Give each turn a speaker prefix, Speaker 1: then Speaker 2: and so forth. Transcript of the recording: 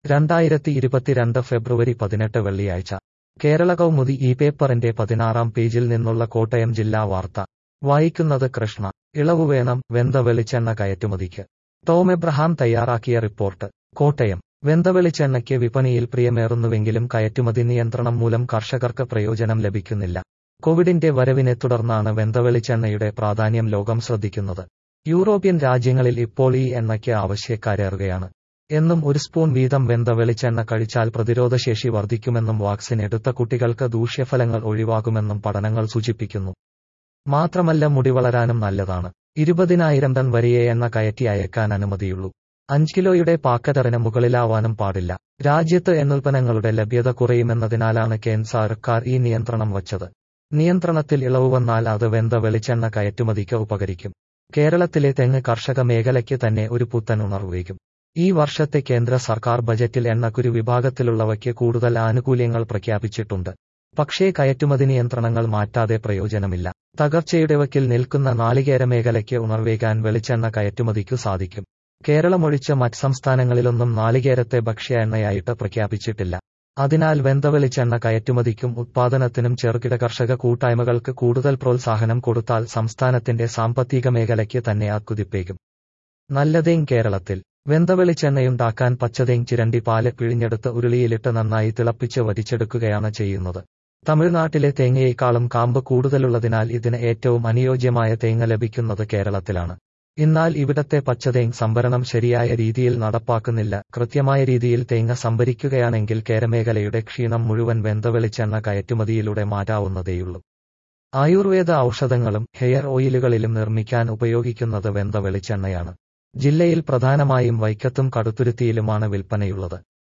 Speaker 1: 2022 ഫെബ്രുവരി 18 വെള്ളിയാഴ്ച കേരള കൗമുദി ഈ പേപ്പറിന്റെ 16-ാം പേജിൽ നിന്നുള്ള കോട്ടയം ജില്ലാ വാർത്ത വായിക്കുന്നത് കൃഷ്ണ. ഇളവ് വേണം, വെന്ത വെളിച്ചെണ്ണ കയറ്റുമതിക്ക്. ടോം എബ്രഹാം തയ്യാറാക്കിയ റിപ്പോർട്ട്. കോട്ടയം. വെന്ത വെളിച്ചെണ്ണയ്ക്ക് വിപണിയിൽ പ്രിയമേറുന്നുവെങ്കിലും കയറ്റുമതി നിയന്ത്രണം മൂലം കർഷകർക്ക് പ്രയോജനം ലഭിക്കുന്നില്ല. കോവിഡിന്റെ വരവിനെ തുടർന്നാണ് വെന്ത വെളിച്ചെണ്ണയുടെ പ്രാധാന്യം ലോകം ശ്രദ്ധിക്കുന്നത്. യൂറോപ്യൻ രാജ്യങ്ങളിൽ ഇപ്പോൾ ഈ എണ്ണയ്ക്ക് ആവശ്യക്കാരേറുകയാണ്. എന്നും ഒരു സ്പൂൺ വീതം വെന്ത വെളിച്ചെണ്ണ കഴിച്ചാൽ പ്രതിരോധശേഷി വർദ്ധിക്കുമെന്നും വാക്സിൻ എടുത്ത കുട്ടികൾക്ക് ദൂഷ്യഫലങ്ങൾ ഒഴിവാകുമെന്നും പഠനങ്ങൾ സൂചിപ്പിക്കുന്നു. മാത്രമല്ല മുടി വളരാനും നല്ലതാണ്. 20,000 ടൺ വരെയേ എണ്ണ കയറ്റി അയക്കാൻ അനുമതിയുള്ളൂ. 5 കിലോയുടെ പാക്കറ്ററിന് മുകളിലാവാനും പാടില്ല. രാജ്യത്ത് എണ്ണുൽപ്പന്നങ്ങളുടെ ലഭ്യത കുറയുമെന്നതിനാലാണ് കേന്ദ്ര സർക്കാർ ഈ നിയന്ത്രണം വച്ചത്. നിയന്ത്രണത്തിൽ ഇളവ് വന്നാൽ അത് വെന്ത വെളിച്ചെണ്ണ കയറ്റുമതിക്ക് ഉപകരിക്കും. കേരളത്തിലെ തെങ്ങ് കർഷക മേഖലയ്ക്ക് തന്നെ ഒരു പുത്തൻ ഉണർവേകും. ഈ വർഷത്തെ കേന്ദ്ര സർക്കാർ ബജറ്റിൽ എണ്ണക്കുരു വിഭാഗത്തിലുള്ളവയ്ക്ക് കൂടുതൽ ആനുകൂല്യങ്ങൾ പ്രഖ്യാപിച്ചിട്ടുണ്ട്. പക്ഷേ കയറ്റുമതി നിയന്ത്രണങ്ങൾ മാറ്റാതെ പ്രയോജനമില്ല. തകർച്ചയുടെ വക്കിൽ നിൽക്കുന്ന നാളികേര മേഖലയ്ക്ക് ഉണർവേകാൻ വെളിച്ചെണ്ണ കയറ്റുമതിക്കു സാധിക്കും. കേരളമൊഴിച്ച് മറ്റ് സംസ്ഥാനങ്ങളിലൊന്നും നാളികേരത്തെ ഭക്ഷ്യ എണ്ണയായിട്ട് പ്രഖ്യാപിച്ചിട്ടില്ല. അതിനാൽ വെന്ത വെളിച്ചെണ്ണ കയറ്റുമതിക്കും ഉത്പാദനത്തിനും ചെറുകിട കർഷക കൂട്ടായ്മകൾക്ക് കൂടുതൽ പ്രോത്സാഹനം കൊടുത്താൽ സംസ്ഥാനത്തിന്റെ സാമ്പത്തിക മേഖലയ്ക്ക് തന്നെ കുതിപ്പേകും. നല്ല തേങ്ങ. കേരളത്തിൽ വെന്ത വെളിച്ചെണ്ണയുണ്ടാക്കാൻ പച്ചതേങ്ങ ചിരണ്ടി പാല് പിഴിഞ്ഞെടുത്ത് ഉരുളിയിലിട്ട് നന്നായി തിളപ്പിച്ച് വറ്റിച്ചെടുക്കുകയാണ് ചെയ്യുന്നത്. തമിഴ്നാട്ടിലെ തേങ്ങയേക്കാളും കാമ്പ് കൂടുതലുള്ളതിനാൽ ഇതിന് ഏറ്റവും അനുയോജ്യമായ തേങ്ങ ലഭിക്കുന്നത് കേരളത്തിലാണ്. എന്നാൽ ഇവിടത്തെ പച്ചതേങ്ങ സംഭരണം ശരിയായ രീതിയിൽ നടപ്പാക്കുന്നില്ല. കൃത്യമായ രീതിയിൽ തേങ്ങ സംഭരിക്കുകയാണെങ്കിൽ കേരമേഖലയുടെ ക്ഷീണം മുഴുവൻ വെന്ത വെളിച്ചെണ്ണ കയറ്റുമതിയിലൂടെ മാറ്റാവുന്നതേയുള്ളൂ. ആയുർവേദ ഔഷധങ്ങളും ഹെയർ ഓയിലുകളിലും നിർമ്മിക്കാൻ ഉപയോഗിക്കുന്നത് വെന്ത വെളിച്ചെണ്ണയാണ്. ജില്ലയിൽ പ്രധാനമായും വൈക്കത്തും കടുത്തുരുത്തിയിലുമാണ് വിൽപ്പനയുള്ളത്.